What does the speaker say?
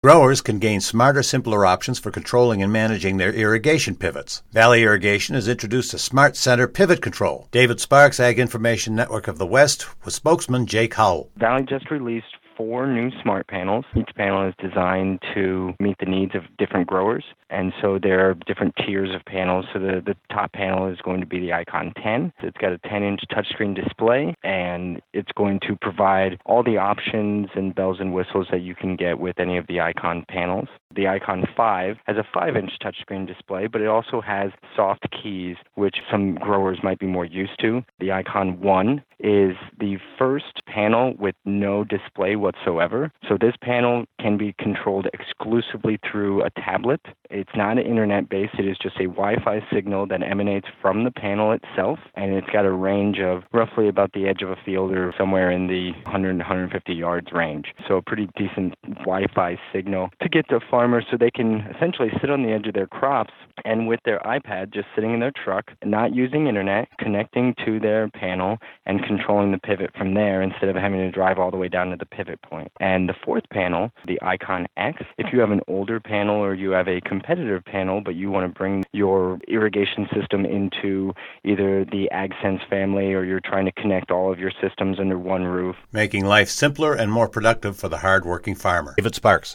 Growers can gain smarter, simpler options for controlling and managing their irrigation pivots. Valley Irrigation has introduced a Smart Center Pivot Control. David Sparks, Ag Information Network of the West, with spokesman Jake Howell. Valley just released 4 new smart panels. Each panel is designed to meet the needs of different growers, and so there are different tiers of panels. So the top panel is going to be the Icon 10. It's got a 10-inch touchscreen display, and it's going to provide all the options and bells and whistles that you can get with any of the Icon panels. The Icon 5 has a 5-inch touchscreen display, but it also has soft keys, which some growers might be more used to. The Icon 1 is the first panel with no display whatsoever. So this panel can be controlled exclusively through a tablet. It's not internet-based. It is just a Wi-Fi signal that emanates from the panel itself, and it's got a range of roughly about the edge of a field or somewhere in the 100 to 150 yards range. So a pretty decent Wi-Fi signal to get to farmers so they can essentially sit on the edge of their crops and with their iPad just sitting in their truck, not using internet, connecting to their panel and controlling the pivot from there instead of having to drive all the way down to the pivot point. And the 4th panel, the Icon X, if you have an older panel or you have a competitive panel but you want to bring your irrigation system into either the AgSense family or you're trying to connect all of your systems under one roof. Making life simpler and more productive for the hard-working farmer. David Sparks.